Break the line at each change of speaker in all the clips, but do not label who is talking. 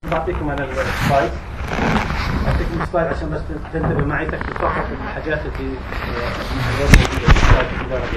بعطيكم انا السلايد، اعطيكم السلايد عشان بس تنتبه معي، تكتب فقط الحاجات اللي موجوده في السلايد الاداريه.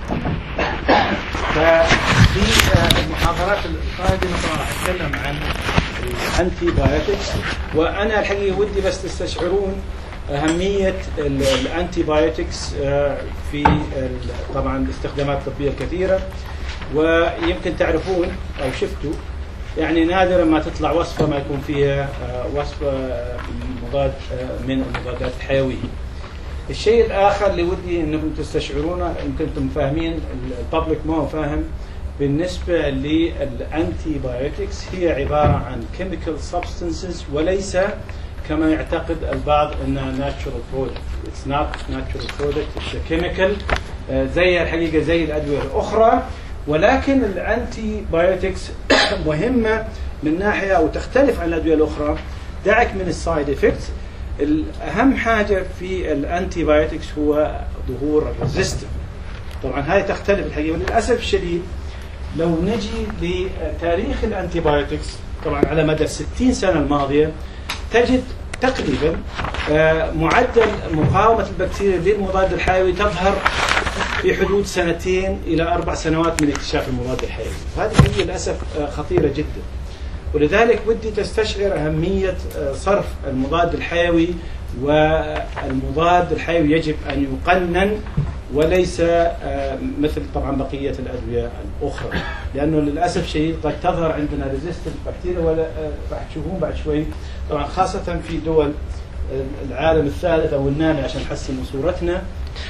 ففي المحاضرات القادمه طبعا راح اتكلم عن الانتي بايوتكس، وانا الحقيقه ودي بس تستشعرون اهميه الانتي بايوتكس في طبعا الاستخدامات الطبيه الكثيره. ويمكن تعرفون او شفتوا يعني نادرا ما تطلع وصفه ما يكون فيها وصفه مضاد من المضادات الحيويه. الشيء الاخر اللي ودي انكم تستشعرونه، يمكن انتم فاهمين الببليك ما هو فاهم، بالنسبه للانتي بايوتكس هي عباره عن كيميكال سبستانسز وليس كما يعتقد البعض انها ناتشورال برودكت. اتس نوت ناتشورال برودكت، اتس كيميكال زي الحقيقه زي الادويه الاخرى. ولكن الانتي بايوتكس مهمه من ناحيه او تختلف عن الادويه الاخرى. دعك من السايد افكتس، الاهم حاجه في الانتي بايوتكس هو ظهور الريزيستنس. طبعا هاي تختلف الحقيقه، وللاسف الشديد لو نجي لتاريخ الانتي بايوتكس طبعا على مدى 60 سنه الماضيه تجد تقريبا معدل مقاومه البكتيريا للمضاد الحيوي تظهر في حدود 2 إلى 4 سنوات من اكتشاف المضاد الحيوي. هذه هي للأسف خطيرة جدا، ولذلك ودي تستشعر أهمية صرف المضاد الحيوي. والمضاد الحيوي يجب أن يقنن وليس مثل طبعا بقية الأدوية الأخرى، لأنه للأسف شديد قد تظهر عندنا ريزيستنت بكتيريا، ولا راح تشوفون بعد شوي طبعا خاصة في دول العالم الثالث أو النامي عشان نحسن من صورتنا.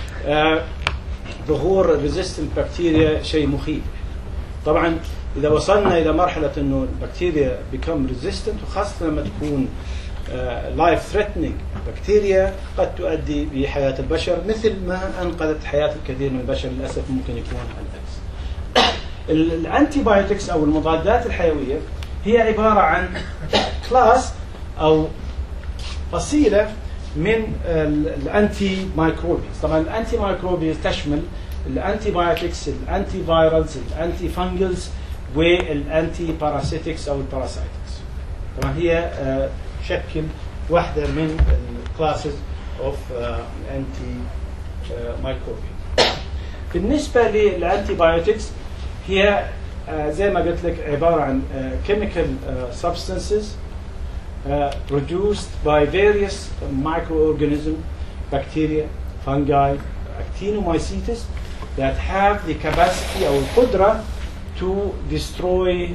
ظهور ريزيستنت بكتيريا شيء مخيف. طبعا اذا وصلنا الى مرحله انه البكتيريا بيكم ريزيستنت، وخاصه لما تكون لايف ثريتنينج بكتيريا قد تؤدي بحياه البشر مثل ما انقذت حياه الكثير من البشر. للاسف ممكن يكون العكس. الانتي بايوتكس او المضادات الحيويه هي عباره عن كلاس او فصيله من الانتي مايكروبيز. طبعا الانتي مايكروبيز تشمل الانتي بايوتكس، الانتي فايرالز، الانتي فانجلز، والانتي باراسيتكس او الباراسايتكس. طبعا هي شكل واحده من الكلاسز اوف انتي مايكروبيز. بالنسبه للانتي بايوتكس هي زي ما قلت لك عباره عن chemical substances produced by various microorganisms, bacteria, fungi, actinomycetes that have the capacity or القدرة to destroy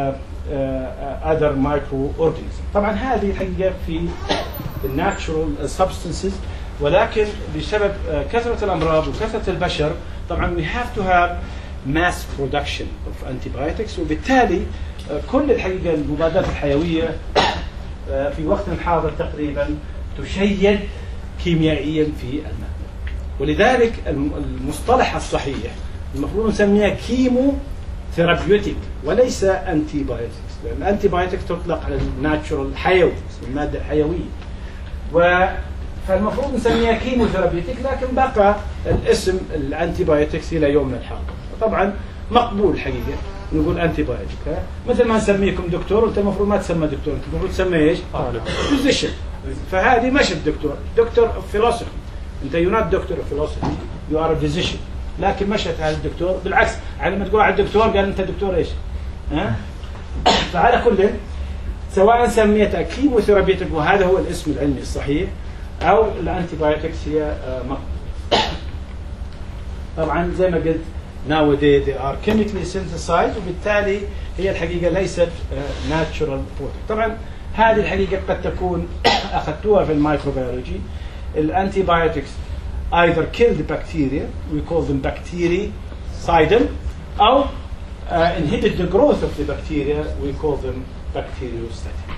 other microorganisms. طبعا هذه الحقيقة في natural substances، ولكن بسبب كثرة الأمراض وكثرة البشر طبعا we have to have mass production of antibiotics، وبالتالي كل الحقيقة المضادات الحيوية في وقت حاضر تقريبا تشيد كيميائيا في الماء. ولذلك المصطلح الصحيح المفروض نسميها كيمو ثيرابيوتيك وليس انتي بايوتكس، لان الانتي بايوتكس تطلق على الناتشورال حيوي، الماده الحيويه، فالمفروض نسميها كيمو ثيرابيوتيك، لكن بقى الاسم الانتي بايوتكس الى يومنا الحاضر. طبعا مقبول الحقيقه نقول انتي بايوتيك، مثل ما نسميكم دكتور، انت المفروض ما تسمى دكتور، انت المفروض تسمى ايش؟ فيزيشن. فهذه مش الدكتور، دكتور اوف فيلوسفي. انت يو نوت دكتور اوف فيلوسفي، يو ار فيزيشن. لكن مشت هذا الدكتور، بالعكس على ما تقول على الدكتور قال انت دكتور ايش؟ ها؟ فعلى كل سواء سميتها كيموثيرابيوتيك وهذا هو الاسم العلمي الصحيح، او الانتي بايوتكس هي مقبول. طبعا زي ما قلت nowadays they are chemically synthesized، وبالتالي هي الحقيقة ليست natural product. طبعا هذه الحقيقة قد تكون أخذتوها في الميكروبيولوجي. الانتيبيوتكس either kill the bacteria, we call them bactericidal، أو inhibit the growth of the bacteria, we call them bacteriostatic.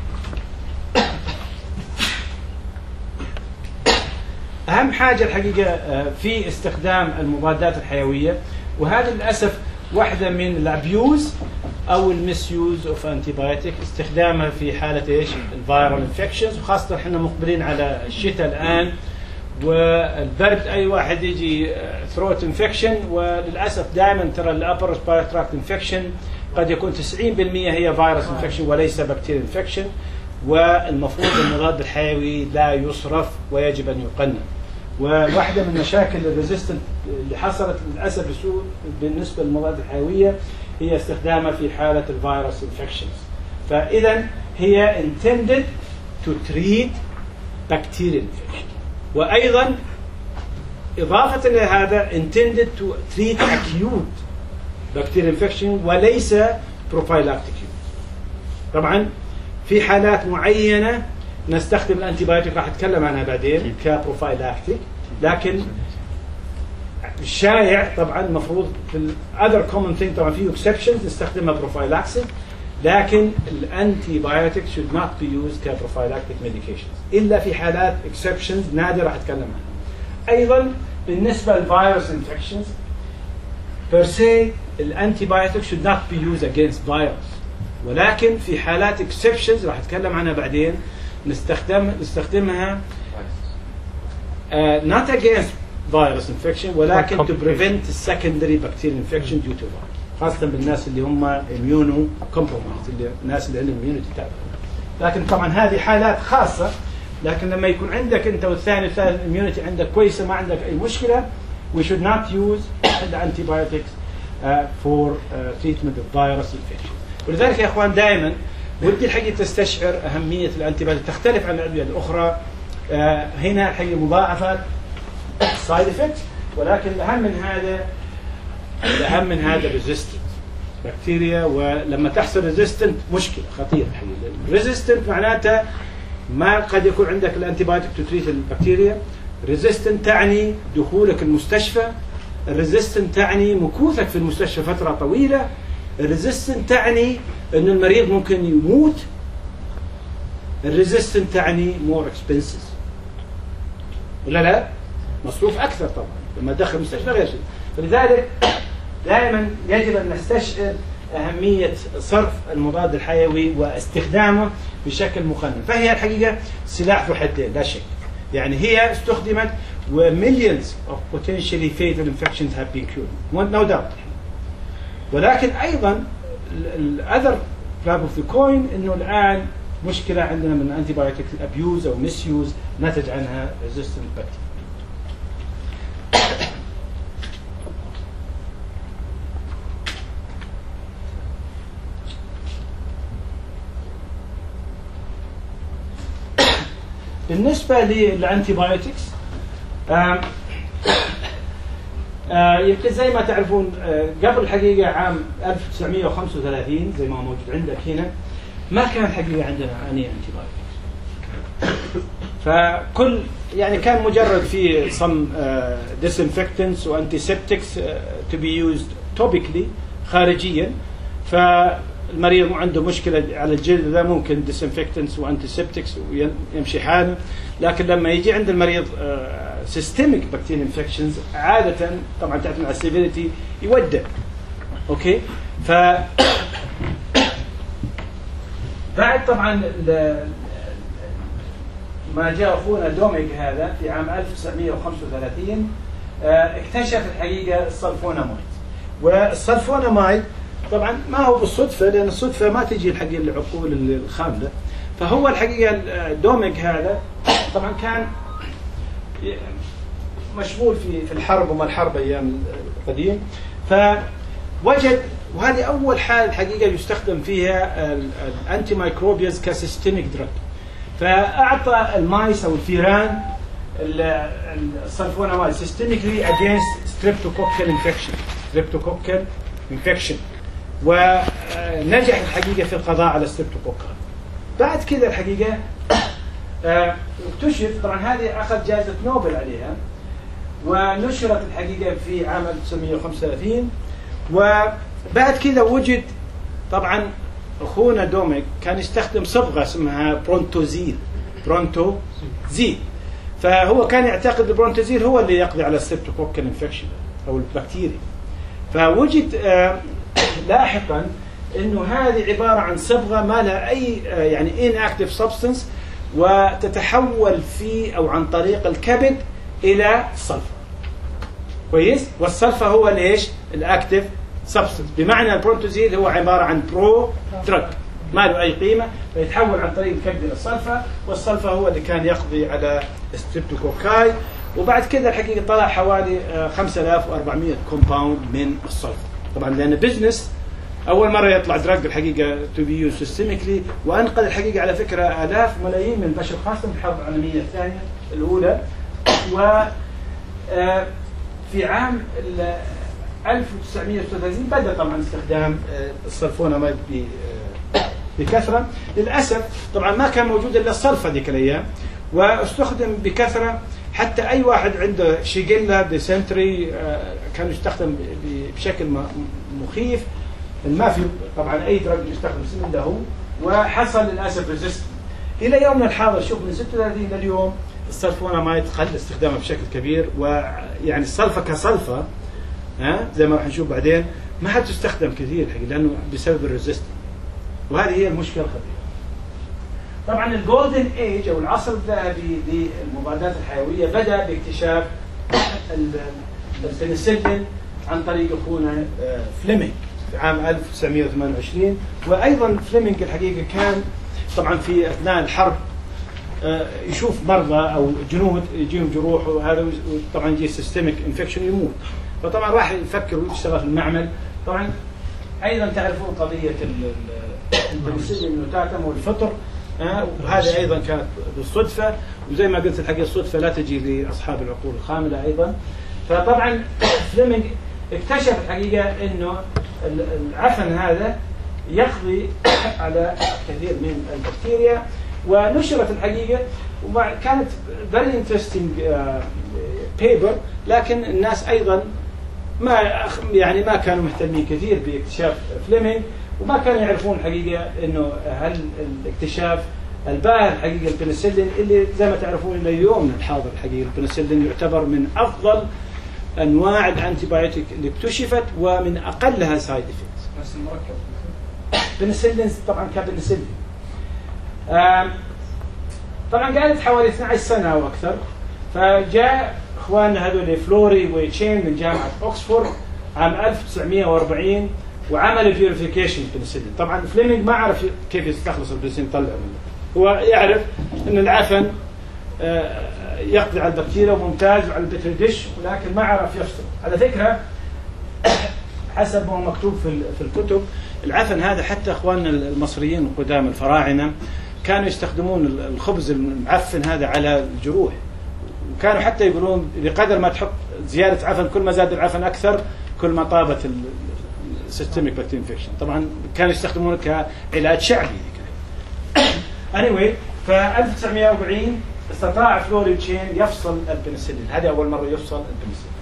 أهم حاجة الحقيقة في استخدام المضادات الحيوية، وهذا للأسف واحدة من الابيوز أو المسيوز اوف انتيبيوتيك، استخدامها في حالة ايش؟ الفيرال انفكشنز، وخاصة احنا مقبلين على الشتاء الآن والبرد. أي واحد يجي ثروت انفكشن، وللأسف دائما ترى الأبر ريسبيراتوري تراكت انفكشن قد يكون 90% هي فيروس انفكشن وليس بكتيريا انفكشن. والمفروض المضاد الحيوي لا يصرف ويجب أن يقنن. وواحدة من مشاكل الريزيستنت اللي حصلت للأسف السوء بالنسبة للمضاد الحيوية هي استخدامها في حالة الفيروس infections. فإذا هي intended to treat bacterial infection، وأيضا إضافة إلى هذا intended to treat acute bacterial infection وليس prophylactic use. طبعا في حالات معينة نستخدم الأنتيبيوتيك، راح أتكلم عنها بعدين كبروفايلاكتيك، لكن الشائع طبعا المفروض في other common thing طبعا في exceptions نستخدمها بروفايلاكسيك، لكن الأنتيبيوتيك should not be used كبروفايلاكتيك medications إلا في حالات exceptions نادرة راح أتكلم عنها. أيضا بالنسبة للفيروس infections per se الأنتيبيوتيك should not be used against virus، ولكن في حالات exceptions راح أتكلم عنها بعدين نستخدمها not against virus infection ولكن to prevent secondary bacterial infection due to virus، خاصة بالناس اللي هم immuno compromised، اللي الناس اللي عندهم immunity تعبانة. لكن طبعا هذه حالات خاصة، لكن لما يكون عندك أنت والثاني والثالث immunity عندك كويسة ما عندك أي مشكلة، we should not use the antibiotics for treatment of virus infection. ولذلك يا اخوان دائما ودي الحقيقه تستشعر اهميه الانتيبيوتيك، تختلف عن الادويه الاخرى. هنا الحقيقه مضاعفات سايد افكت، ولكن الاهم من هذا ريزيستنت بكتيريا، ولما تحصل ريزيستنت مشكله خطيره الحقيقه. ريزيستنت معناتها ما قد يكون عندك الانتيبيوتيك تو تريت البكتيريا، ريزيستنت تعني دخولك المستشفى، الريزيستنت تعني مكوثك في المستشفى فتره طويله، الريزيستنت تعني أن المريض ممكن يموت، الريزيستنت تعني more expenses، ولا لا؟ مصروف أكثر طبعا لما تدخل المستشفى غير شيء. فلذلك دائما يجب أن نستشعر أهمية صرف المضاد الحيوي واستخدامه بشكل مقنن. فهي الحقيقة سلاح ذو حدين لا شك، يعني هي استخدمت ومليونز of potentially fatal infections have been cured no doubt. ولكن ايضا الاذر فلاب اوف ذا كوين انه الان مشكله عندنا من انتيبيوتيك ابيوز او مس يوز نتج عنها ريزيستنت بكتيريا. بالنسبه للانتيبيوتكس يمكن زي ما تعرفون قبل الحقيقة عام 1935 زي ما موجود عندك هنا ما كان الحقيقة عندنا أني أنتيبيوتكس، فكل يعني كان مجرد في some disinfectants وأنتيسبتكس to be used topically خارجيا، فالمريض عنده مشكلة على الجلد ذا ممكن disinfectants وأنتيسبتكس ويمشي حاله. لكن لما يجي عند المريض systemic bacterial infections عادة طبعا تعتمد على السيفيريتي يودع. اوكي، ف بعد طبعا ما جاء اخونا دوميك هذا في عام 1935 اكتشف الحقيقة السلفونامايد. والسلفونامايد طبعا ما هو بالصدفة، لأن الصدفة ما تجي الحقيقة للعقول الخاملة. فهو الحقيقة دوميك هذا طبعا كان مشغول في الحرب وما الحرب أيام القديم، فوجد وهذه أول حال الحقيقة يستخدم فيها الأنتي مايكروبيز كسيستميك دراج. فأعطى المايس أو الفيران السلفونامايد سيستميكلي against streptococcal infection ونجح الحقيقة في القضاء على الستريبتوكوكل. بعد كذا الحقيقة اكتشف، طبعا هذه أخذ جائزة نوبل عليها ونشرت الحقيقة في عام 1935. وبعد كذا وجد طبعا أخونا دوميك كان يستخدم صبغة اسمها برونتوزيل، فهو كان يعتقد البرونتوزيل هو اللي يقضي على الستريبتوكوكال انفكشن أو البكتيريا. فوجد لاحقا انه هذه عباره عن صبغه ما لها اي يعني inactive substance وتتحول في او عن طريق الكبد الى صلفه. كويس؟ والصلفه هو الايش؟ الاكتيف سبستنس، بمعنى البرونتوزيل هو عباره عن برو دراج. ما له اي قيمه، فيتحول عن طريق الكبد الى الصلفه، والصلفه هو اللي كان يقضي على ستريبتوكوكاي. وبعد كذا الحقيقه طلع حوالي 5400 كومباوند من الصلفه. طبعا لان بزنس اول مره يطلع دراج الحقيقه تو بي يوز سيستميكلي، وانقذ الحقيقه على فكره الاف ملايين من البشر خاصه في الحرب العالميه الثانيه الاولى. و في عام 1936 بدا طبعا استخدام السلفوناميد بكثره. للاسف طبعا ما كان موجود الا الصلفه ذيك الايام، واستخدم بكثره حتى اي واحد عنده شيجيلا ديسنتري كان يستخدم بشكل مخيف. ما في طبعا اي دراج يستخدم سن له، وحصل للاسف ريزيست الى يومنا الحاضر. شوف من 36 لليوم السلفوناميد قل استخدامه بشكل كبير، ويعني الصلفه كصلفه زي ما راح نشوف بعدين ما حد تستخدم كثير الحقيقه لانه بسبب الريزيست، وهذه هي المشكله الخطيره. طبعا الجولدن ايج او العصر الذهبي للمضادات الحيويه بدا باكتشاف البنسلين عن طريق اخونا فليمنج في عام 1928. وايضا فليمنج الحقيقه كان طبعا في اثناء الحرب يشوف مرضى او جنود يجيهم جروح، وهذا طبعا يجي سيستميك انفكشن يموت، فطبعا راح يفكر ويشتغل في المعمل. طبعا ايضا تعرفون قضيه البنسلين نوتاتم والفطر، وهذا ايضا كانت بالصدفه، وزي ما قلت الحقيقه الصدفه لا تجي لاصحاب العقول الخامله ايضا. فطبعا فليمنج اكتشف الحقيقه انه العفن هذا يقضي على كثير من البكتيريا، ونشرت الحقيقه وكانت very interesting paper، لكن الناس ايضا ما كانوا مهتمين كثير باكتشاف فليمنج، وما كانوا يعرفون الحقيقه انه هل الاكتشاف الباهر حقيقه البنسلين اللي زي ما تعرفون الى يومنا الحاضر الحقيقه البنسلين يعتبر من افضل انواع الانتي بايوتيك اللي اكتشفت ومن اقلها سايد افكتس.
بس المركب
بنسلين طبعا كبنسلين طبعا قعدت حوالي 12 سنه او اكثر، فجاء اخواننا هذول فلوري وتشين من جامعه اوكسفورد عام 1940 وعمل بيوريفيكيشن بنسلين. طبعا فليمنج ما عرف كيف يستخلص البنسلين يطلع منه، هو يعرف ان العفن يقضي على البكتيريا وممتاز وعلى البتري ديش، ولكن ما عرف يفصل. على فكره حسب ما هو مكتوب في الكتب العفن هذا حتى اخواننا المصريين القدام الفراعنه كانوا يستخدمون الخبز المعفن هذا على الجروح، وكانوا حتى يقولون بقدر ما تحط زياده عفن كل ما زاد العفن اكثر كل ما طابت السيستميك بكتيريا انفكشن. طبعا كانوا يستخدمونه كعلاج شعبي. anyway ف 1940 استطاع فلوري تشين يفصل البنسلين، هذه اول مره يفصل البنسلين.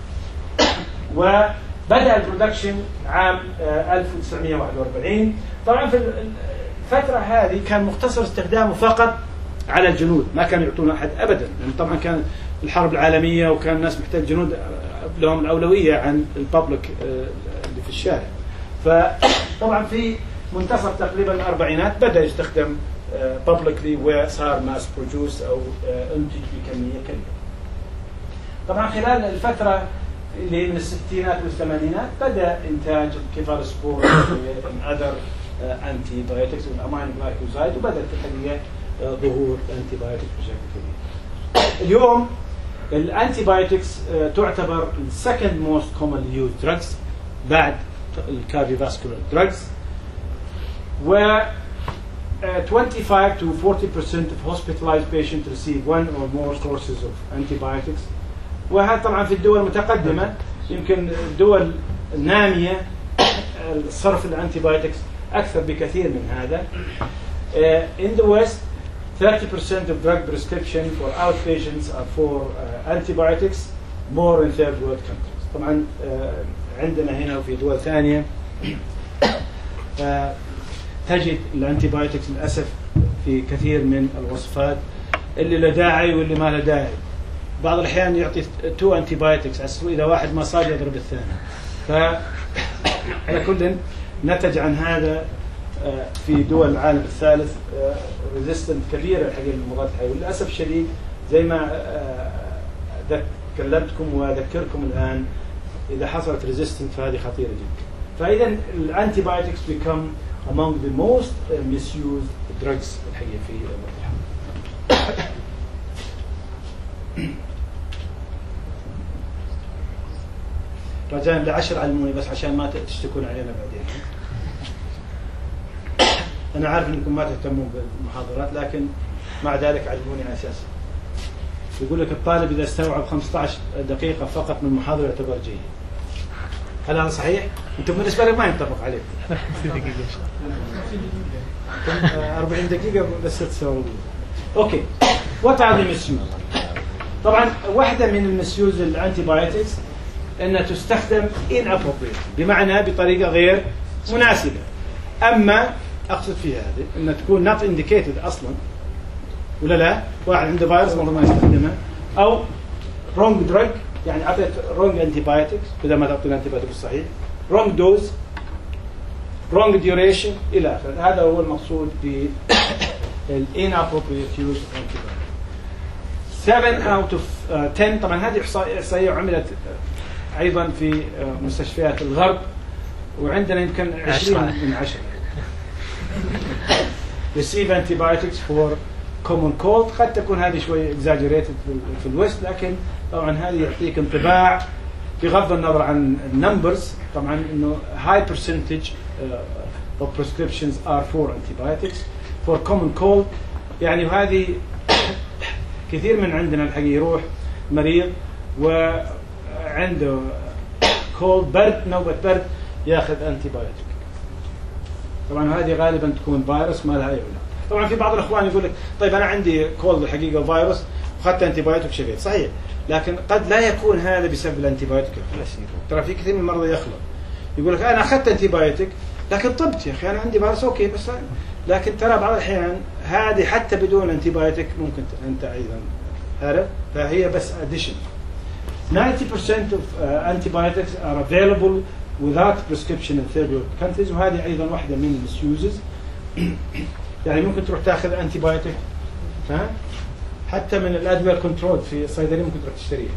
وبدا البرودكشن عام 1941. طبعا في الفتره هذه كان مختصر استخدامه فقط على الجنود، ما كانوا يعطونه احد ابدا، لان طبعا كان الحرب العالميه وكان الناس محتاج جنود لهم الاولويه عن الببليك اللي في الشارع. فطبعا في منتصف تقريبا الاربعينات بدا يستخدم بابليكلي وصار ماس برودوس او انتج بكميه كبيره. طبعا خلال الفتره اللي من الستينات والثمانينات بدا انتاج كيفالوسبور واذر انتي بايوتكس والامينو جلايكوزايد، وبدات الحقيقه ظهور الانتي بايوتكس بشكل كبير. اليوم الانتي بايوتكس تعتبر السكند موست كومنلي يوزد دراجز بعد الكارديوفاسكولار دراجز، و 25 to 40% of hospitalized patients receive one or more courses of antibiotics. وهذا طبعا في الدول المتقدمة، يمكن الدول النامية صرف الانتيبايوتكس أكثر بكثير من هذا. In the West 30% of drug prescription for outpatients are for antibiotics, more in third world countries. طبعا عندنا هنا وفي دول ثانية تجد الانتيبايوتكس للاسف في كثير من الوصفات اللي له داعي واللي ما له داعي. بعض الاحيان يعطي 2 انتيبايوتكس على اذا واحد ما صار يضرب الثاني. فعلى كل نتج عن هذا في دول العالم الثالث ريزيستنت كبيره الحقيقه للمضادات الحيويه، وللاسف الشديد زي ما كلمتكم واذكركم الان اذا حصلت ريزيستنت فهذه خطيره جدا. فاذا الانتيبايوتكس become among the most misused drugs الحقيقة في المرضى. رجاء ل10 علموني بس عشان ما تشتكون علينا بعدين. أنا عارف أنكم ما تهتمون بالمحاضرات لكن مع ذلك علموني على أساس. يقول لك الطالب إذا استوعب 15 دقيقة فقط من المحاضرة يعتبر جيد. هل هذا صحيح؟ أنتم بالنسبة لك ما ينطبق عليكم. 40 دقيقة بس تسوون. أوكي. What are the misuse؟ طبعا واحدة من المسيوز الأنتي بايوتكس أنها تستخدم inappropriate بمعنى بطريقة غير مناسبة. أما أقصد فيها هذه أنها تكون not indicated أصلا ولا لا؟ واحد عنده فيروس مرة ما يستخدمها أو wrong drug يعني أعطيت wrong antibiotics بدل ما تعطي الانتيبيوتيك الصحيح wrong dose wrong duration إلى آخره. هذا هو المقصود بال inappropriate use of antibiotics. 7 out of 10 طبعا هذه إحصائية عملت أيضا في مستشفيات الغرب وعندنا يمكن 20 من 10 receive antibiotics for common cold. قد تكون هذه شوي exaggerated في الوست لكن طبعا هذه يعطيك انطباع بغض النظر عن النمبرز طبعا انه high percentage of prescriptions are for antibiotics for common cold. يعني وهذه كثير من عندنا الحقيقة يروح مريض وعنده cold برد نوبة برد ياخذ antibiotic. طبعا هذه غالبا تكون فيروس ما لها أي علاقة. طبعا في بعض الأخوان يقول لك طيب أنا عندي كولد الحقيقة فيروس وأخذت أنتيبيوتيك شفيت صحيح لكن قد لا يكون هذا بسبب الأنتيبيوتيك. ترى في كثير من المرضى يخلط يقول لك أنا أخذت أنتيبيوتيك لكن طبت يا أخي أنا عندي فيروس أوكي بس لكن ترى بعض الأحيان هذه حتى بدون أنتيبيوتيك ممكن أنت أيضا عارف فهي بس addition. 90% of antibiotics are available without prescription in third world countries وهذه أيضا واحدة من المسيوزز. يعني ممكن تروح تاخذ انتيبيوتيك حتى من الادويه كنترول في الصيدليه ممكن تروح تشتريها.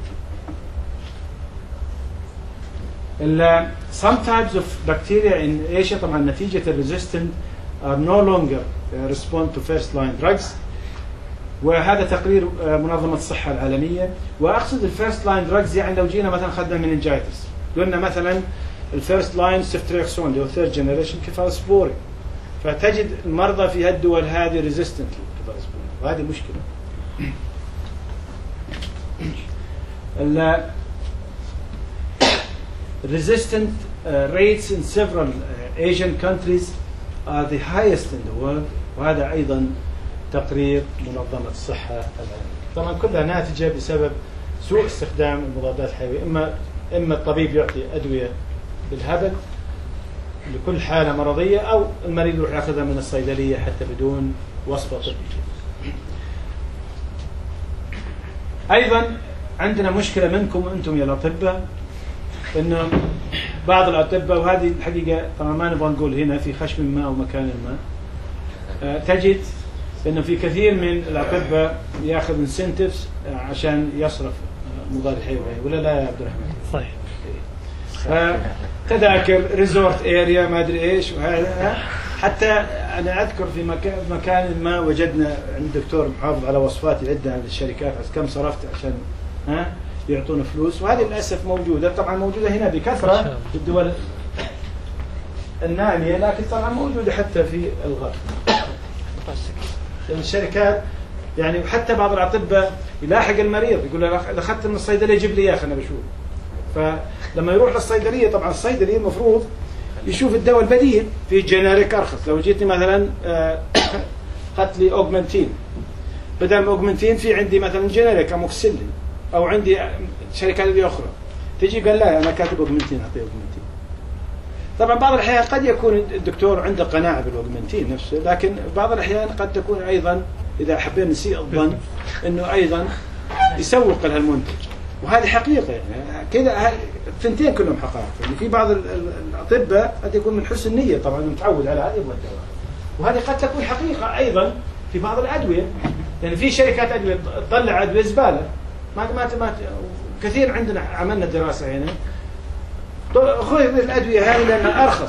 some types of bacteria in Asia طبعا نتيجه الريزيستنت are no longer respond to first line drugs وهذا تقرير منظمه الصحه العالميه. واقصد الفيرست لاين دراجز يعني لو جينا مثلا اخذنا مننجايتس قلنا مثلا الفيرست لاين سيفتريكسون اللي هو ثيرد جنريشن كيفالوسبورين فتجد المرضى في هالدول هذه ريزيستنت للكيفالوسبورين وهذه مشكله. resistant rates in several Asian countries are the highest in the world وهذا أيضا تقرير منظمة الصحة العالمية. طبعا كلها ناتجة بسبب سوء استخدام المضادات الحيوية إما الطبيب يعطي أدوية بالهبل لكل حالة مرضية أو المريض يروح يأخذها من الصيدلية حتى بدون وصفة طبية. أيضا عندنا مشكلة منكم أنتم يا الأطباء إنه بعض الأطباء وهذه الحقيقة طبعا ما نبغى نقول هنا في خشم ما أو مكان ما تجد إنه في كثير من الأطباء يأخذ انسنتفز عشان يصرف مضاد حيوي ولا لا يا عبد الرحمن؟
صحيح.
تذاكر ريزورت اريا ما ادري ايش وهذا حتى انا اذكر في مكان ما وجدنا عند دكتور محافظ على وصفات يعدها للشركات كم صرفت عشان يعطونا فلوس وهذه للاسف موجوده. طبعا موجوده هنا بكثره في الدول الناميه لكن طبعا موجوده حتى في الغرب. الشركات يعني وحتى بعض الاطباء يلاحق المريض يقول له اذا اخذت من الصيدليه جيب لي اياه خلنا بشوف. فلما يروح للصيدليه طبعا الصيدلي المفروض يشوف الدواء البديل في جينيريك ارخص. لو جيتني مثلا اخذت لي اوجمنتين بدل ما اوجمنتين في عندي مثلا جينيريك اموكسيلين او عندي شركات اخرى تجي قال لا انا كاتب اوجمنتين اعطيه اوجمنتين. طبعا بعض الاحيان قد يكون الدكتور عنده قناعه بالاوجمنتين نفسه لكن بعض الاحيان قد تكون ايضا اذا حبينا نسيء الظن انه ايضا يسوق لها المنتج وهذه حقيقه يعني كذا الثنتين كلهم حقائق. يعني في بعض الاطباء قد يكون من حسن النيه طبعا متعود على هذا يبغى الدواء وهذه قد تكون حقيقه ايضا في بعض الادويه. يعني في شركات ادويه تطلع ادويه زباله ما كثير عندنا عملنا دراسه هنا خذ الادويه هذه لانها ارخص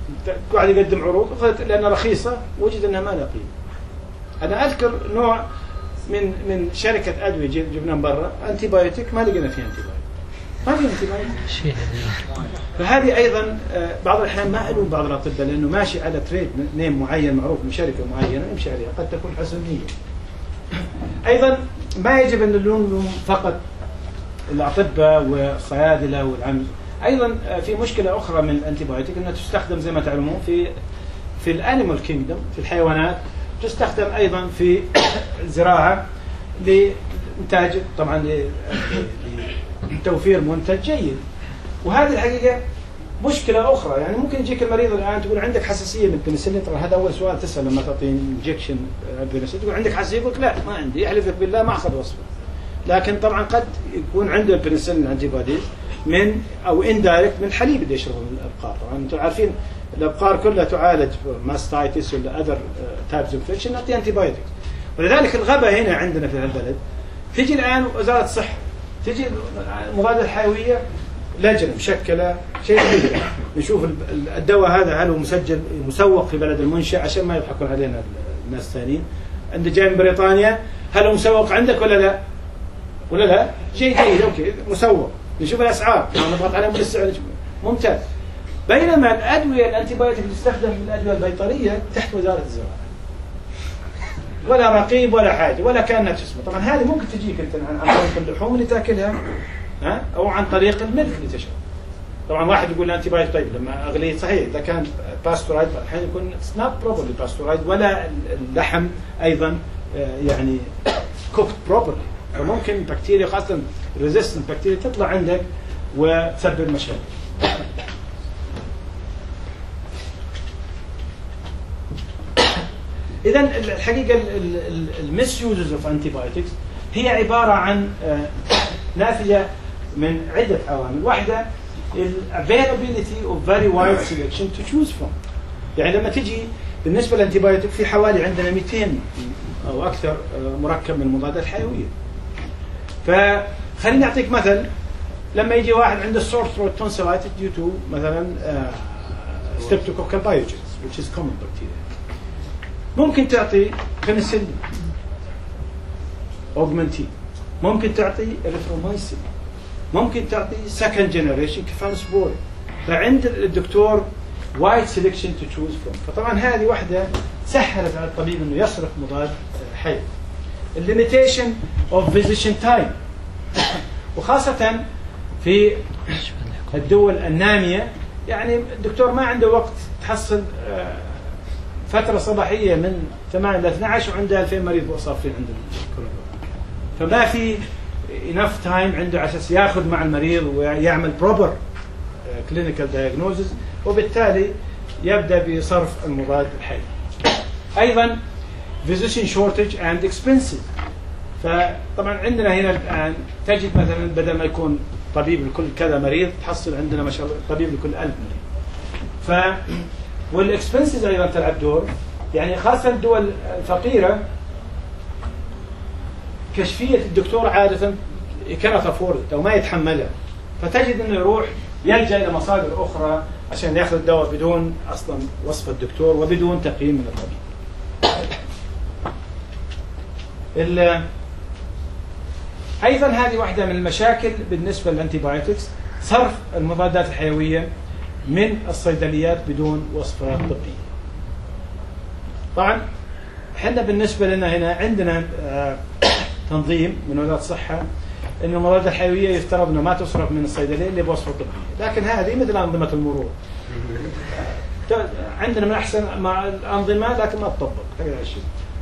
واحد يقدم عروض لانها رخيصه وجد انها ما لها قيمه. انا اذكر نوع من شركه ادويه جبناه من برا، انتي بايوتيك، ما لقينا فيها انتي بايوتيك، ما في انتي بايوتيك. فهذه ايضا بعض الاحيان ما الوم بعض الاطباء لانه ماشي على تريد نيم معين معروف من شركه معينه يمشي عليها، قد تكون حسن نيه. ايضا ما يجب ان نلوم فقط الاطباء والصيادله والعمل، ايضا في مشكله اخرى من الانتي بايوتيك انها تستخدم زي ما تعلمون في الانيمال كينجدوم، في الحيوانات، تستخدم ايضا في الزراعه لانتاج، طبعا لتوفير منتج جيد. وهذه الحقيقه مشكله اخرى، يعني ممكن يجيك المريض الان تقول عندك حساسيه من البنسلين، طبعا هذا اول سؤال تسال لما تعطي انجكشن بنسلين، تقول عندك حساسيه، يقول ما عندي، يحلفك بالله ما اخذ وصفه. لكن طبعا قد يكون عنده البنسلين انتي بوديز من او اندايركت من الحليب اللي يشربه من الابقار. طبعا انتم عارفين الابقار كلها تعالج ماستايتس ولا اذر تايبس اوف انفكشن، نعطي انتي بايوتكس. ولذلك الغباء هنا عندنا في البلد، تجي الان وزاره الصحه، تجي المضادات الحيويه لجنه مشكله شيء كبير، نشوف الدواء هذا هل هو مسجل مسوق في بلد المنشأ عشان ما يضحكون علينا الناس الثانيين، عنده جاي من بريطانيا، هل هو مسوق عندك ولا لا؟ ولا لا؟ جيد اوكي مسوق، نشوف الاسعار، نضغط عليهم بالسعر ممتاز. بينما الادويه الانتي بايوتيك اللي تستخدم في الادويه البيطريه تحت وزاره الزراعه. ولا رقيب ولا حاجه ولا كانها تسمى، طبعا هذه ممكن تجيك انت عن طريق اللحوم اللي تاكلها او عن طريق الملك اللي تشرب. طبعا واحد يقول الانتي بايوتيك طيب لما اغليه صحيح اذا كان باستورايد الحين يكون اتس نوت بروبرلي باستورايد، ولا اللحم ايضا يعني كوكت بروبرلي، فممكن بكتيريا خاصه ريزيستنت بكتيريا تطلع عندك وتسبب مشاكل. إذا الحقيقة المس يوزز اوف انتي بايوتكس هي عبارة عن ناتجة من عدة عوامل. واحدة availability of very wide selection to choose from. يعني لما تجي بالنسبة للانتي بايوتك في حوالي عندنا 200 أو أكثر مركب من المضادات الحيوية. فخليني أعطيك مثل، لما يجي واحد عنده sore throat tonsillitis due to مثلا streptococcal pyogenes which is common bacteria. ممكن تعطي بنسلين اوجمنتين، ممكن تعطي اريثرومايسين، ممكن تعطي سكند جنريشن كفالوسبورين. فعند الدكتور وايد سيلكشن تو تشوز فروم. فطبعا هذه واحده سهلت على الطبيب انه يصرف مضاد حيوي. الليميتيشن اوف فيزيشن تايم، وخاصه في الدول الناميه، يعني الدكتور ما عنده وقت تحصل فترة صباحية من 8 إلى 12 وعنده 2000 مريض صافين عند الكورونا، فما في enough time عنده على أساس ياخذ مع المريض ويعمل proper clinical diagnosis، وبالتالي يبدأ بصرف المضاد الحيوي. أيضا physician shortage and expensive. فطبعا عندنا هنا الآن تجد مثلا بدل ما يكون طبيب لكل كذا مريض تحصل عندنا ما شاء الله طبيب لكل 1000 مريض. والاكسبنسز ايضا تلعب دور، يعني خاصه الدول الفقيره كشفيه الدكتور عاده كانت افورد او ما يتحملها، فتجد انه يروح يلجا الى مصادر اخرى عشان ياخذ الدواء بدون اصلا وصفه الدكتور وبدون تقييم من الطبيب. ايضا هذه واحده من المشاكل بالنسبه للانتي بايوتكس، صرف المضادات الحيويه من الصيدليات بدون وصفة طبية. طبعا احنا بالنسبة لنا هنا عندنا تنظيم من وزارة الصحة ان المضادات الحيوية يفترض انه ما تصرف من الصيدلية اللي بوصفة طبية، لكن هذه مثل أنظمة المرور، عندنا من احسن مع الأنظمة لكن ما تطبق هذا الشيء.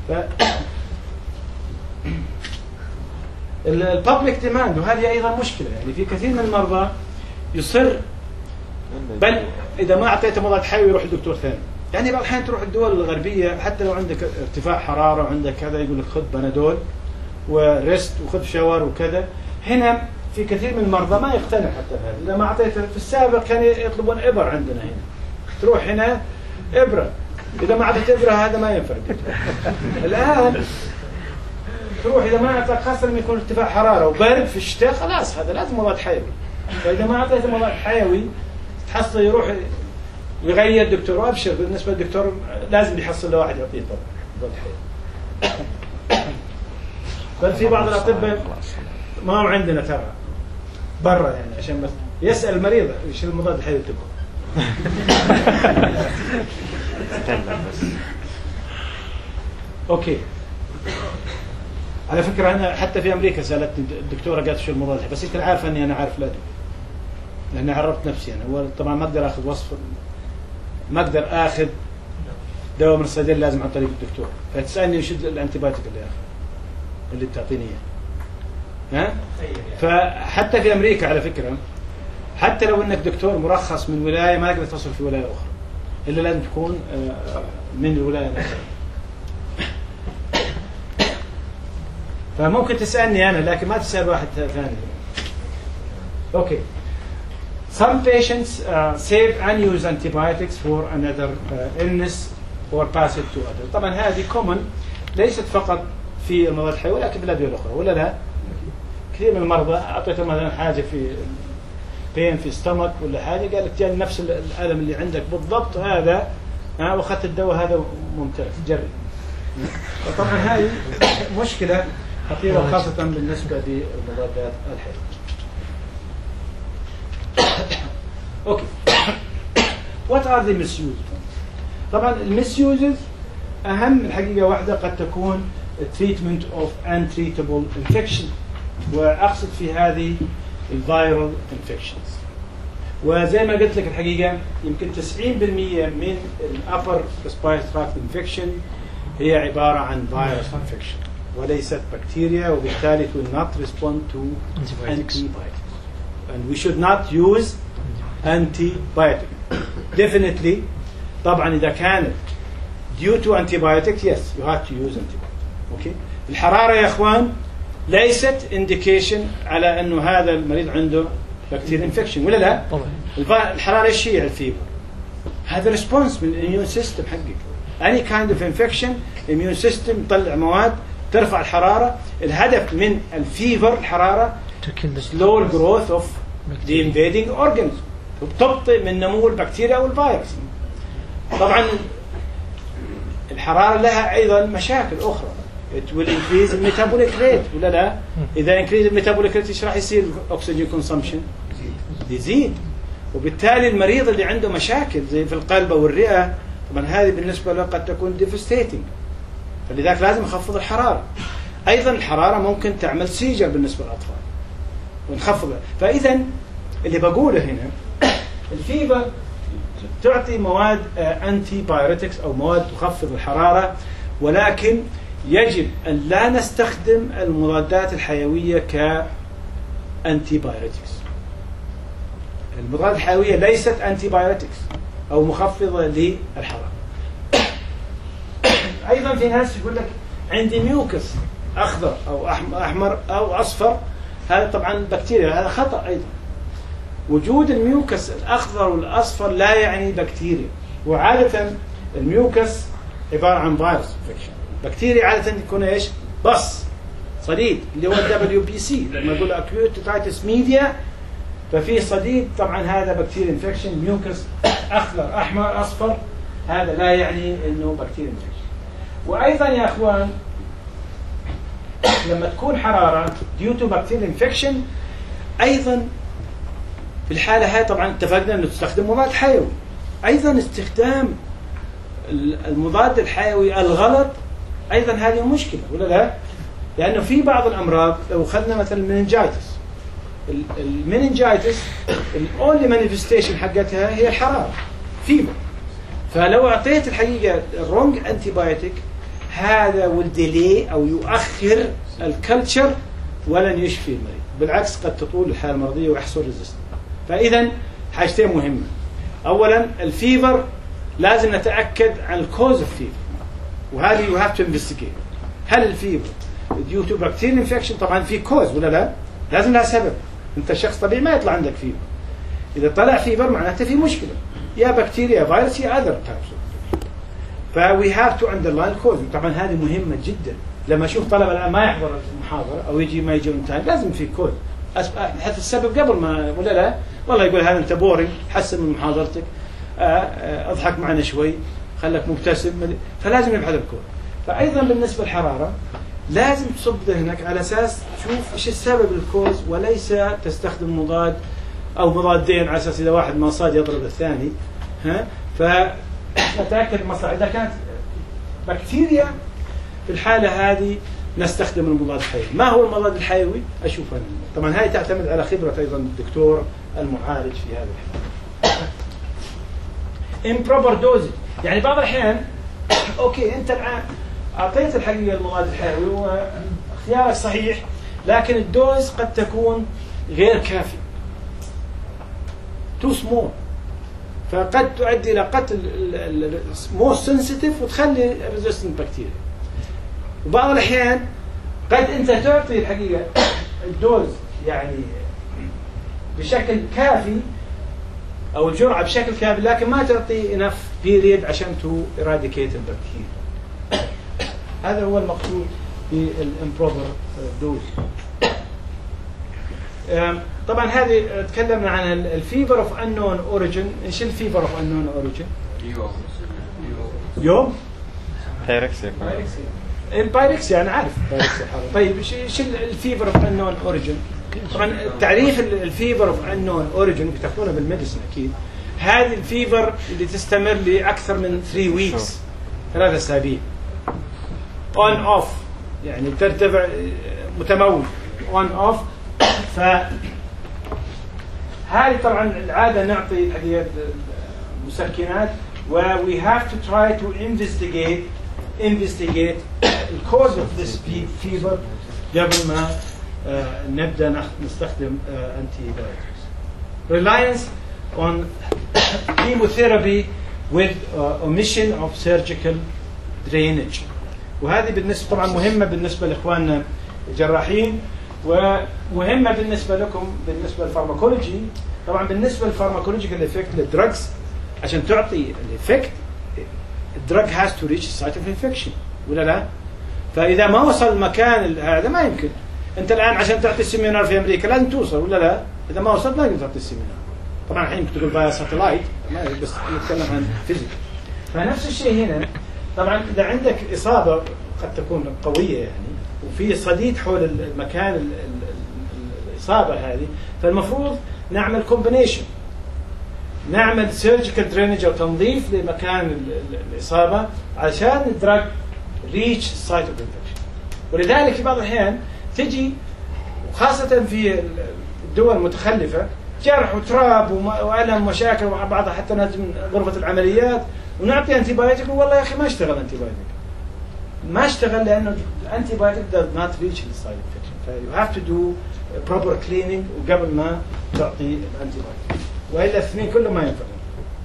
الببليك ديماند، وهذه ايضا مشكلة، يعني في كثير من المرضى يصر بل إذا ما أعطيته مضاد حيوي يروح لدكتور ثاني. يعني بعض الأحيان تروح الدول الغربية حتى لو عندك ارتفاع حرارة وعندك كذا يقول لك خذ بنادول وريست وخذ شاور وكذا. هنا في كثير من المرضى ما يقتنع حتى بهذا، إذا ما أعطيته. في السابق كانوا يطلبون إبر عندنا هنا، تروح هنا إبرة، إذا ما أعطيت إبرة هذا ما ينفع. الآن تروح إذا ما أعطيت، خاصة لما يكون ارتفاع حرارة وبرد في الشتاء، خلاص هذا لازم مضاد حيوي. فإذا ما أعطيته مضاد حيوي تحصل يروح ويغير الدكتور، وابشر بالنسبه للدكتور لازم يحصل له واحد يعطيه طبعا مضاد حيوي. بل في بعض الاطباء ما هو عندنا ترى برا يعني عشان بس يسال المريض ايش المضاد الحيوي تبغى. اوكي. على فكره انا حتى في امريكا سالتني الدكتوره قالت شو المضاد الحيوي، بس انت عارفه اني انا عارف الادويه لاني عرفت نفسي انا. هو طبعا ما اقدر اخذ وصف، ما اقدر اخذ دواء من الصيدليه، لازم عن طريق الدكتور. فتسالني وش الانتيبيوتيك اللي اخذ اللي بتعطيني اياه. ها؟ فحتى في امريكا على فكره حتى لو انك دكتور مرخص من ولايه ما تقدر تصل في ولايه اخرى الا لازم تكون من الولايه نفسها. فممكن تسالني انا لكن ما تسال واحد ثاني. اوكي. Some patients save unused antibiotics for another illness or pass it to others. طبعا هذه common ليست فقط في المضاد الحيوي ولكن في الادويه الاخرى، ولا لا؟ كثير من المرضى اعطيته مثلا حاجه في بين في ستمك ولا حاجه، قال لك جاني نفس الالم اللي عندك بالضبط هذا، واخذت الدواء هذا ممتاز جرب. طبعا هذه مشكله خطيره خاصه بالنسبه للمضادات الحيويه. اوكي. What are the misuses؟ طبعا المسيوزز اهم الحقيقه واحده قد تكون treatment of untreatable infection، واقصد في هذه الفيرال انفكشنز. وزي ما قلت لك الحقيقه يمكن 90% من الابر ريسبيراتوري تراكت انفكشن هي عباره عن فيروس انفكشن وليست بكتيريا، وبالتالي it will not respond to antibiotics. And we should not use antibiotic. Definitely طبعا إذا كانت due to antibiotics yes you have to use antibiotic. Okay. الحرارة يا إخوان ليست indication على إنه هذا المريض عنده bacterial infection ولا لا؟ طبعا. الحرارة إيش هي؟ الفيبر. هذا response من immune system حقك. Any kind of infection immune system يطلع مواد ترفع الحرارة. الهدف من الفيبر الحرارة slow growth of the invading organism، وبتبطئ من نمو البكتيريا او الفيروس. طبعا الحراره لها ايضا مشاكل اخرى. it will increase the metabolic rate ولا لا؟ اذا increase the metabolic rate ايش راح يصير؟ oxygen consumption يزيد، وبالتالي المريض اللي عنده مشاكل زي في القلب او الرئه طبعا هذه بالنسبه له قد تكون devastating، فلذلك لازم نخفض الحراره. ايضا الحراره ممكن تعمل سيجر بالنسبه للاطفال ونخفضها. فاذا اللي بقوله هنا الفيبر تعطي مواد انتي بايوتكس او مواد تخفض الحراره، ولكن يجب ان لا نستخدم المضادات الحيويه كانتي بايوتكس. المضادات الحيويه ليست انتي بايوتكس او مخفضه للحراره. ايضا في ناس يقول لك عندي ميوكس اخضر او احمر او اصفر، هذا طبعا بكتيريا، هذا خطا ايضا. وجود الميوكس الأخضر والأصفر لا يعني بكتيريا، وعادة الميوكس عبارة عن فيروس انفكشن. بكتيريا عادة تكون ايش؟ بص صديد اللي هو WBC، لما نقول acute otitis media ففي صديد، طبعا هذا بكتيريا انفكشن. ميوكس أخضر أحمر أصفر هذا لا يعني انه بكتيريا انفكشن. وأيضا يا أخوان لما تكون حرارة due to bacterial infection أيضا في الحالة هاي طبعا اتفقنا انه تستخدم مضاد حيوي. ايضا استخدام المضاد الحيوي الغلط ايضا هذه مشكلة ولا لا؟ لانه في بعض الامراض لو اخذنا مثلا المننجايتس الاونلي مانيفستيشن حقتها هي الحرارة فيبر. فلو اعطيت الحقيقة الرونج انتيبايوتيك هذا والديلي او يؤخر الكلتشر ولن يشفي المريض، بالعكس قد تطول الحالة المرضية ويحصل ريزيستنس. فإذا حاجتين مهمة. أولا الفيبر لازم نتأكد عن الكوز اوف فيبر، وهذه you have to investigate. هل الفيبر due to bacterial infection؟ طبعا في كوز ولا لا؟ لازم لها سبب. أنت شخص طبيعي ما يطلع عندك فيبر. إذا طلع فيبر معناته في مشكلة، يا بكتيريا يا فيروس يا other types of infection. فوي هاف تو underline cause. طبعا هذه مهمة جدا. لما أشوف طلبة الآن ما يحضر المحاضرة أو يجي ما يجي on time لازم في كوز. حتى السبب قبل ما ولا لا، والله يقول هذا انت بوري حسن من محاضرتك، اضحك معنا شوي، خلك مبتسم، فلازم نبحث الكود. فايضا بالنسبه للحراره لازم تصب ذهنك على اساس تشوف ايش السبب الكوز، وليس تستخدم مضاد او مضادين على اساس اذا واحد ما صاد يضرب الثاني. فنتاكد مصلحه اذا كانت بكتيريا في الحاله هذه نستخدم المضاد الحيوي. ما هو المضاد الحيوي؟ اشوف انا. طبعا هاي تعتمد على خبره ايضا الدكتور المعالج في هذا الحال. improper dosage، يعني بعض الاحيان اوكي انت الان اعطيت الحقيقه المضاد الحيوي واختيارك صحيح، لكن الدوز قد تكون غير كافي، تو سمول، فقد تؤدي الى قتل مور سنسيتيف وتخلي ريزيستنت بكتيريا. وبعض الاحيان قد انت تعطي الحقيقه الدوز يعني بشكل كافي او الجرعه بشكل كافي، لكن ما تعطي انف بيريد عشان تو ايراديكيت البكتيريا. هذا هو المقصود بالامبروبر دوز. طبعا هذه تكلمنا عن الفيفر اوف انون اوريجن. ايش الفيفر اوف انون اوريجن؟ يوم
بايركسيا.
البايركسيا انا عارف بايركسيا. طيب ايش الفيفر اوف انون اوريجن؟ طبعا تعريف الفيفر اوف انون اوريجن بتاخذونه بالميديسن اكيد. هذه الفيفر اللي تستمر لاكثر من 3 ويكس، 3 اسابيع. اون اوف يعني ترتفع متموج اون اوف. ف هذه طبعا العاده نعطي الحقيقه مسكنات، و we have to try to investigate the cause of this fever قبل ما نبدا نستخدم antibiotics. Reliance on chemotherapy with omission of surgical drainage. وهذه بالنسبه طبعا مهمه بالنسبه لاخواننا الجراحين، ومهمه بالنسبه لكم بالنسبه للفارماكولوجي. طبعا بالنسبه للفارماكولوجيكال افكت للدراجز، عشان تعطي الافكت الدراج هاز تو ريتش سايت اوف انفكشن ولا لا؟ فاذا ما وصل المكان هذا ما يمكن. انت الان عشان تعطي السيمينار في امريكا لازم توصل ولا لا؟ اذا ما وصلت ما تقدر تعطي السيمينار. طبعا الحين تقول باي ساتلايت بس نتكلم عن فيزيكال. فنفس الشيء هنا. طبعا اذا عندك اصابه قد تكون قويه يعني وفي صديد حول المكان الاصابه هذه، فالمفروض نعمل كومبينيشن، نعمل سيرجيكال درينج او تنظيف لمكان الاصابه عشان الدراج ريتش سايت اوف انفكشن. ولذلك في بعض الاحيان تجي وخاصه في الدول المتخلفه جرح وتراب والم ومشاكل مع بعضها حتى ناس من غرفه العمليات ونعطي انتي بايوتيك والله يا اخي ما اشتغل انتي بايوتيك. ما اشتغل لانه الانتي بايوتيك does not reach the side infection. فيو هاف تو دو proper cleaning وقبل ما تعطي الانتي بايوتيك، والا الاثنين كلهم ما ينفعون.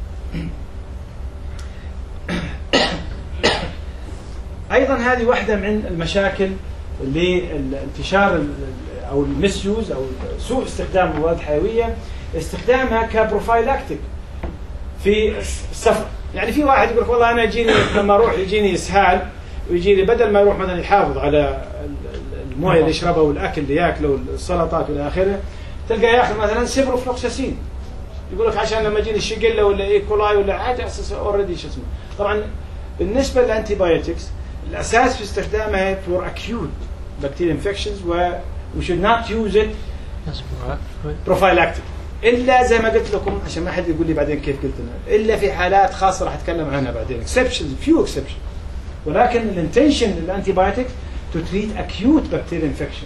ايضا هذه واحده من المشاكل للانتشار او المسيوز او سوء استخدام المواد الحيويه، استخدامها كبروفايلاكتيك في السفر. يعني في واحد يقول لك والله انا يجيني لما اروح يجيني اسهال ويجيني بدل ما يروح مثلا يحافظ على المويه اللي يشربها والاكل اللي ياكله والسلطات والى اخره، تلقى ياخذ مثلا سيبروفلوكساسين، يقول لك عشان لما يجيني شيجيلا ولا ايكولاي ولا حاجه اساس اوريدي شو اسمه. طبعا بالنسبه للانتي بايوتكس الاساس في استخدامها فور اكيوت بكتيريا انفكشنز و should not use it prophylactic الا زي ما قلت لكم عشان ما حد يقول لي بعدين كيف قلت لنا، الا في حالات خاصه راح اتكلم عنها بعدين، exceptions few exceptions. ولكن الانتنشن للانتي بايوتيك to treat acute bacterial infection.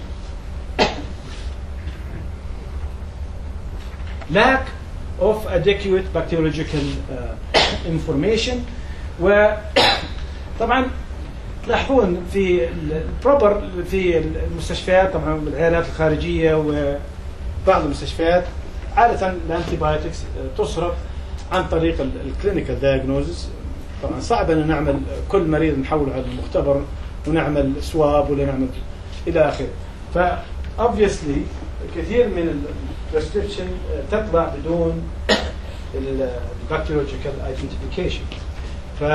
lack of adequate bacteriological information. وطبعا تلاحظون في البروبر في المستشفيات طبعا بالعيادات الخارجيه وبعض المستشفيات عاده الانتي بايوتكس تصرف عن طريق الكلينيكال دايجنوزس. طبعا صعب ان نعمل كل مريض نحوله على المختبر ونعمل سواب ولا نعمل الى اخره. ف obviously كثير من البريسكريبشن تطلع بدون البكتيريولوجيكال ايدنتيفيكيشن. ف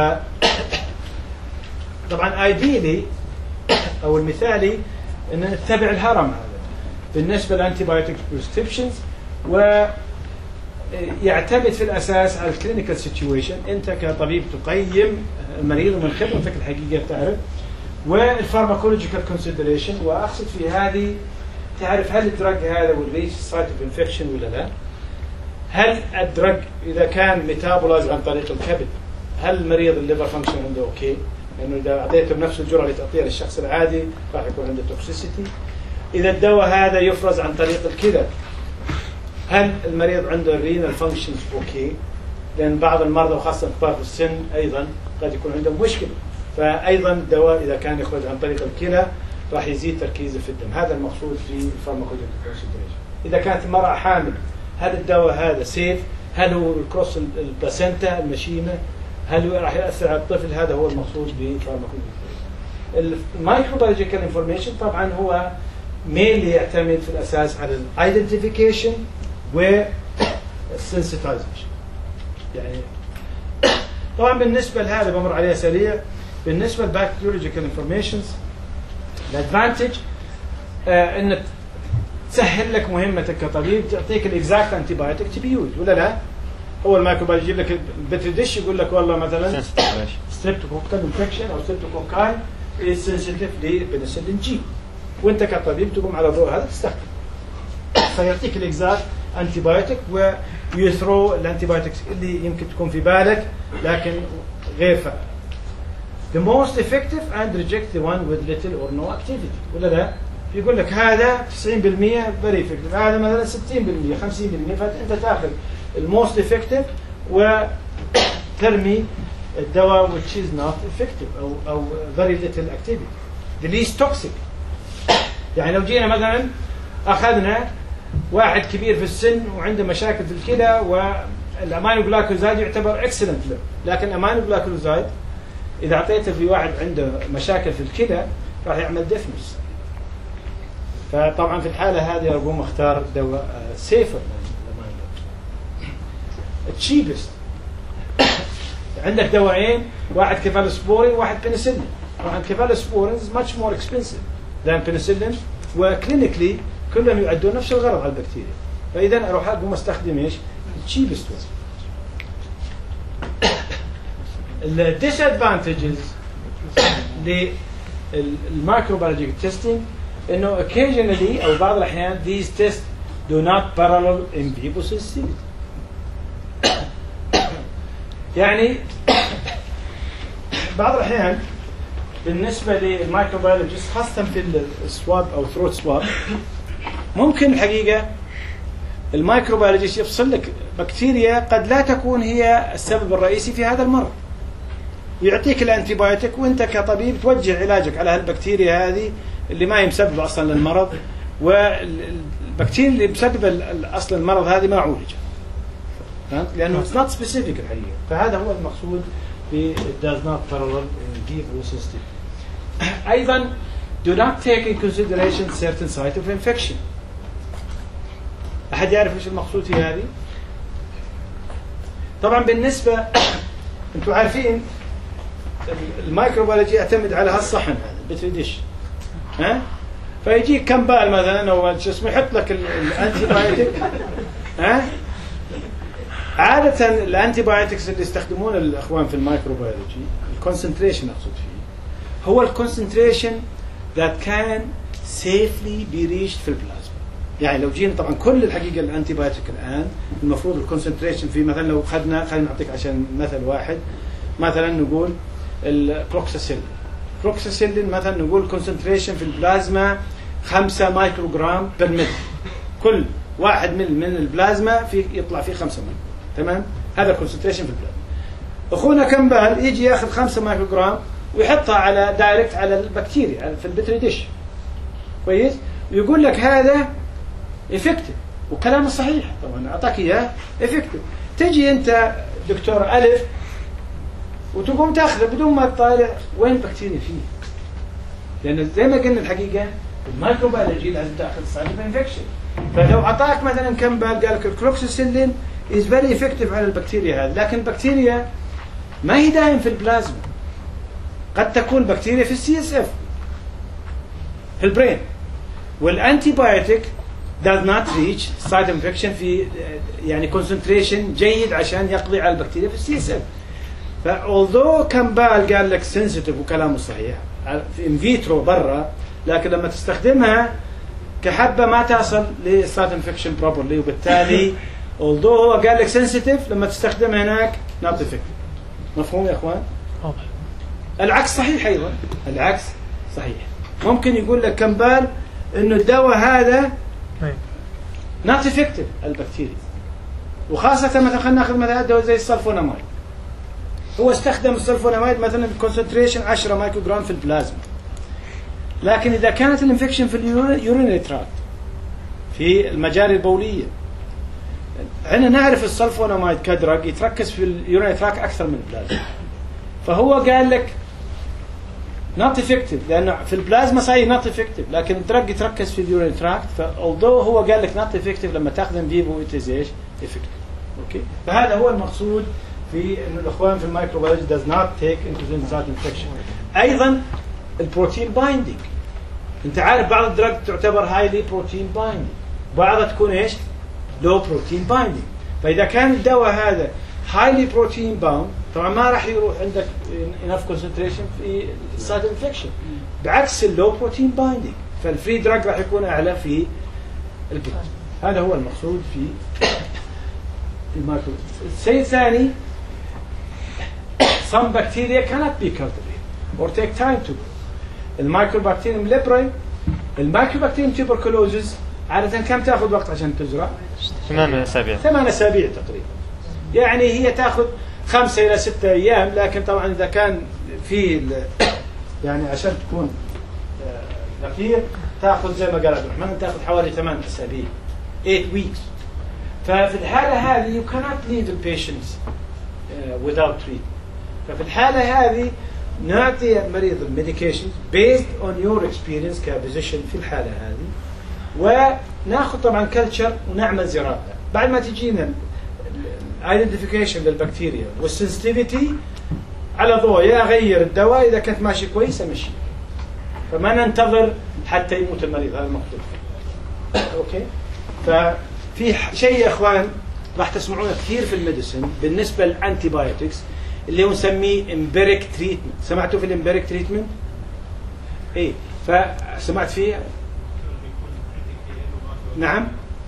طبعا ايديلي او المثالي ان نتبع الهرم هذا بالنسبه للانتي بايوتيك بريسكريبشنز. و يعتمد في الاساس على الكلينيكال سيتويشن. انت كطبيب تقيم المريض ومن خبرتك الحقيقيه تعرف، والفارماكولوجيكال كونسيدريشن، واقصد في هذه تعرف هل الدرج هذا والريش سايت اوف انفكشن ولا لا؟ هل الدرج اذا كان ميتابولايز عن طريق الكبد، هل المريض الليفر فانكشن عنده اوكي؟ لانه اذا اعطيته بنفس الجرعه اللي تعطيها للشخص العادي راح يكون عنده توكسيسيتي. اذا الدواء هذا يفرز عن طريق الكلى، هل المريض عنده الرينال فانكشنز اوكي؟ لان بعض المرضى وخاصه كبار في السن ايضا قد يكون عندهم مشكله، فايضا الدواء اذا كان يخرج عن طريق الكلى راح يزيد تركيزه في الدم. هذا المقصود في الفارماكولوجيكال كونسيدريشن. اذا كانت المراه حامل، هل الدواء هذا سيف؟ هل هو الكروس البلاسنتا المشيمه؟ هل راح ياثر على الطفل؟ هذا هو المقصود بالفارماكولوجيكال. المايكروبيولوجيكال انفورميشن طبعا هو مينلي يعتمد في الاساس على الايدنتيفيكيشن والسنسيتايزيشن. يعني طبعا بالنسبه لهذا بمر عليها سريع. بالنسبه للبكتيريولوجيكال انفورميشنز، الادفانتج ان تسهل لك مهمتك كطبيب، تعطيك الاكزاكت انتي بايوتيك تو بي يوز ولا لا؟ هو الميكروبيولوجي يجيب لك البتري ديش يقول لك والله مثلا ستريبتوكوكال انفكشن او ستريبتوكوكاي سنسيتيف لبنسلين جي، وانت كطبيب تقوم على ضوء هذا تستخدم، فيعطيك الاكزاكت انتي بايوتيك ويثرو الانتي بايوتكس اللي يمكن تكون في بالك لكن غير فعال. The most effective and reject the one with little or no activity ولا لا؟ يقول لك هذا 90% very effective، هذا مثلا 60% 50%، فانت تاخذ الموست effective وترمي الدواء which is not effective او very little activity. The least toxic. يعني لو جينا مثلا اخذنا واحد كبير في السن وعنده مشاكل في الكلى والامينو جلايكوزايد يعتبر اكسلنت له، لكن الامينو جلايكوزايد اذا اعطيته في واحد عنده مشاكل في الكلى راح يعمل ديفنس. فطبعا في الحاله هذه اقوم اختار دواء سيفر. تشيبست عندك دواءين، واحد كيفالوسبورين وواحد بنسلين. طبعا كيفالوسبورين much more expensive than penicillin، وكلينيكلي كلهم يؤدون نفس الغرض على البكتيريا، فاذا اروح اقوم استخدم ايش؟ التشيبست. الديسادفانتجز للمايكروبيولوجيكال تيستينج انه occasionally او بعض الاحيان these tests do not parallel in vivo sensitivity. يعني بعض الاحيان بالنسبه للمايكروبيولوجيست خاصه في السواب او ثروت سواب ممكن الحقيقه المايكروبيولوجيست يفصل لك بكتيريا قد لا تكون هي السبب الرئيسي في هذا المرض، يعطيك الانتي بايوتيك وانت كطبيب توجه علاجك على هالبكتيريا هذه اللي ما هي مسببه اصلا للمرض، والبكتيريا اللي مسببه اصلا المرض هذه ما عولجت، فهمت؟ لانه it's not specific الحقيقه. فهذا هو المقصود ب does not parallel in vivo sensitivity. ايضا do not take in consideration certain site of infection. احد يعرف ايش المقصود في هذه؟ طبعا بالنسبه انتم عارفين الميكروبيولوجي يعتمد على هالصحن هذا البتري ديش، ها؟ فيجيك كم بال مثلا او شو اسمه يحط لك الانتي بايوتيك، ها؟ عاده الانتي بايوتكس اللي يستخدمونه الاخوان في الميكروبيولوجي الكونسنتريشن اقصد فيه هو الكونسنتريشن that can safely be reached في البلازما. يعني لو جينا طبعا كل الحقيقه الانتي بايوتيك الان المفروض الكونسنتريشن فيه مثلا لو اخذنا خلينا نعطيك عشان مثل واحد مثلا نقول البروكساسيلين. بروكساسيلين مثلا نقول كونسنتريشن في البلازما 5 مايكروغرام بير متر، كل 1 مل من البلازما في يطلع فيه 5 مل، تمام؟ هذا الكونسنتريشن في البلازما. اخونا كمبال يجي ياخذ 5 مايكروغرام ويحطها على دايركت على البكتيريا في البتري ديش، كويس؟ ويقول لك هذا افكتيف، وكلامه صحيح طبعا اعطاك اياه افكتيف. تجي انت دكتور الف وتقوم تاخذه بدون ما تطالع وين البكتيريا فيه، لان زي ما قلنا الحقيقه الميكروبيولوجي لازم تاخذ سايت اوف انفكشن. فلو اعطاك مثلا كمبال قال لك الكلوكسيسيلين از فيري افكتيف على البكتيريا هذه، لكن البكتيريا ما هي دائما في البلازما، قد تكون بكتيريا في السي اس اف في البرين، والانتي بايوتيك does not reach site infection في يعني concentration جيد عشان يقضي على البكتيريا في السي اس اف. فالذو كمبال قال لك سنسيتيف وكلامه صحيح في ان فيترو برا، لكن لما تستخدمها كحبه ما تصل للسايت انفكشن بروبرلي، وبالتالي although هو قال لك سنسيتيف لما تستخدمها هناك not effective. مفهوم يا اخوان؟ العكس صحيح ايضا، العكس صحيح. ممكن يقول لك كمبال انه الدواء هذا not effective البكتيريا، وخاصه مثلا خلينا ناخذ مثلا دواء زي السلفونامايد. هو استخدم السلفونامايد مثلا كونسنتريشن 10 مايكرو جرام في البلازما، لكن اذا كانت الانفكشن في اليورينري تراكت في المجاري البوليه، احنا نعرف السلفونامايد كدرج يتركز في اليورينري تراكت اكثر من البلازما، فهو قال لك not effective لانه في البلازما صحيح not effective، لكن الدرج يتركز في اليورينري تراكت، فالضو هو قال لك not effective لما تاخذ فيفو ايش effective. اوكي، فهذا هو المقصود في انه الاخوان في الميكروبيولوجي does not take into the site infection. ايضا البروتين بايندينج، انت عارف بعض الدرج تعتبر هايلي بروتين بايندينج، بعضها تكون ايش؟ لو بروتين بايندينج. فاذا كان الدواء هذا هايلي بروتين باوند طبعا ما راح يروح عندك enough concentration في السايت انفكشن، بعكس اللو بروتين بايندينج، فالفري دراج راح يكون اعلى في البيت. هذا هو المقصود في الميكروبيولوجي. الشيء الثاني some bacteria cannot be cultivated or take time to grow. الميكروبكتيريوم ليبراي، الميكروبكتيريوم تيوبركلوزز عادة كم تأخذ وقت عشان تزرع؟
8 أسابيع.
8 أسابيع تقريبا. يعني هي تأخذ 5 إلى 6 أيام، لكن طبعا إذا كان في يعني عشان تكون دقيق تأخذ زي ما قال عبد الرحمن تأخذ حوالي 8 أسابيع 8 weeks. ففي الحالة هذه you cannot leave the patients without treatment. ففي الحالة هذه نعطي المريض الميديكيشن based on your experience كبوزيشن في الحالة هذه، وناخذ طبعا كلتشر ونعمل زراعة. بعد ما تجينا الايدنتيفيكيشن للبكتيريا والسنسيتيفيتي على ضوء يا اغير الدواء اذا كانت ماشي كويس امشي، فما ننتظر حتى يموت المريض، هذا المقصود. اوكي، ففي شيء يا اخوان راح تسمعونه كثير في الميديسن بالنسبه للانتي بايوتكس اللي هو نسميه امبيريك تريتمنت. سمعتوا في الامبيريك تريتمنت؟ ايه، فسمعت فيه؟ نعم،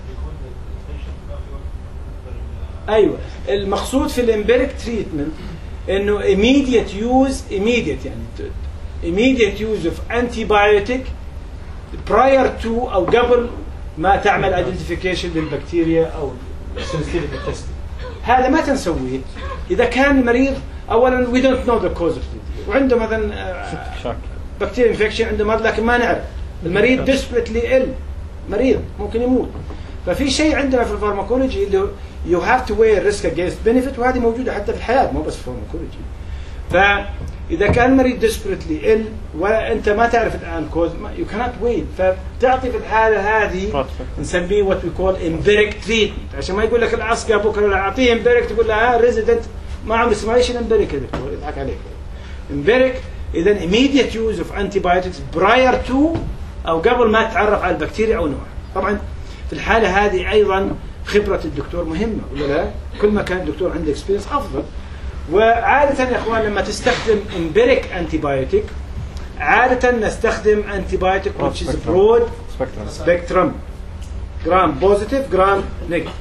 ايوه. المقصود في الامبيريك تريتمنت انه immediate use يعني immediate use of antibiotic prior to او قبل ما تعمل identification للبكتيريا او sensitivity testing. هذا ما تنسويه اذا كان المريض اولا we don't know the cause of it، وعنده مثلا بكتيريا انفكشن عنده مرض لكن ما نعرف، المريض desperately ill، مريض ممكن يموت. ففي شيء عندنا في الفارماكولوجي اللي you have to weigh risk against benefit، وهذه موجودة حتى في الحياة مو بس في الفارماكولوجي. فإذا كان المريض desperately ill وأنت ما تعرف الآن كوز you cannot wait، فتعطي في الحالة هذه نسميه what we call empiric treatment، عشان ما يقول لك العسكر بكرة لا أعطيه empiric تقول له resident ما عمري سمع ايش empiric يا دكتور، يضحك عليك. empiric إذا immediate use of antibiotics prior to أو قبل ما تتعرف على البكتيريا أو نوعها. طبعا في الحالة هذه أيضا خبرة الدكتور مهمة ولا لا؟ كل ما كان الدكتور عنده اكسبيرينس أفضل. وعادة يا إخوان لما تستخدم امبيريك أنتيبيوتيك عادة نستخدم أنتيبيوتيك which is broad spectrum gram positive gram negative.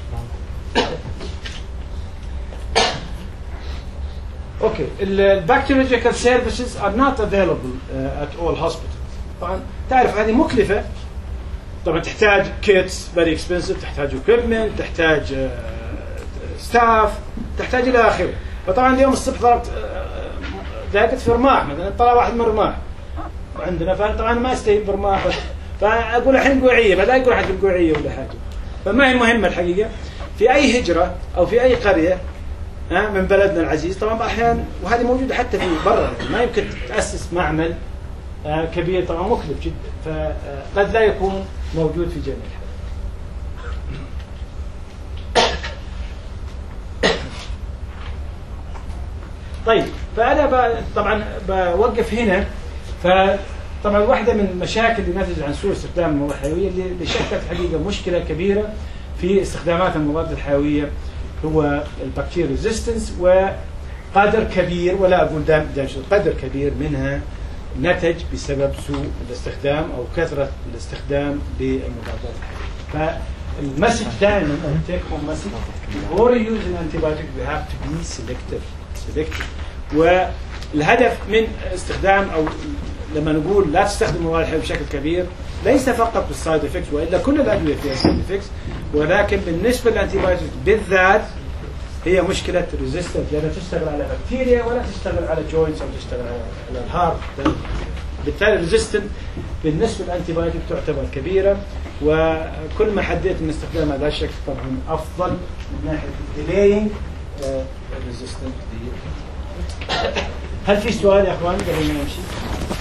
Okay, البكتيريولوجيكال services are not available at all hospitals. طبعا تعرف هذه مكلفة، طبعا تحتاج كيتس فيري اكسبنسيف، تحتاج equipment، تحتاج ستاف، تحتاج الى اخره. فطبعا اليوم الصبح ضربت ذاكت في رماح مثلا، طلع واحد من رماح عندنا، فطبعا ما استهين برماح، فاقول الحين قوعيه، بعد يقول حق القوعيه ولا حاجه. فما هي مهمه الحقيقه في اي هجره او في اي قريه من بلدنا العزيز. طبعا احيانا وهذه موجوده حتى في برا، ما يمكن تاسس معمل كبير، طبعا مكلف جدا، فقد لا يكون موجود في جميع الحالات. طيب، فأنا طبعا بوقف هنا. طبعا واحده من المشاكل اللي نتجت عن سوء استخدام المواد الحيويه اللي شكلت حقيقه مشكله كبيره في استخدامات المضادات الحيويه هو البكتيريا ريزيستنس، وقدر كبير، ولا اقول دائما قدر كبير منها نتج بسبب سوء الاستخدام او كثره الاستخدام للمضادات الحيويه. فالمسج دائما تيك هوم مسج before you use an antibiotic we have to be selective. والهدف من استخدام او لما نقول لا تستخدم المضاد الحيوي بشكل كبير ليس فقط بالسايد افكتس، والا كل الادويه فيها سايد افكتس، ولكن بالنسبه للانتيبيوتيك بالذات هي مشكله ريزيستنت، لانها تشتغل على بكتيريا ولا تشتغل على جوينتس او تشتغل على الهارت. بالتالي ريزيستنت بالنسبه للانتيبيوتيك تعتبر كبيره، وكل ما حددت من استخدامها بهذا الشكل طبعا افضل من ناحيه الديلينج ريزيستنت. هل في سؤال يا اخوان قبل ما نمشي؟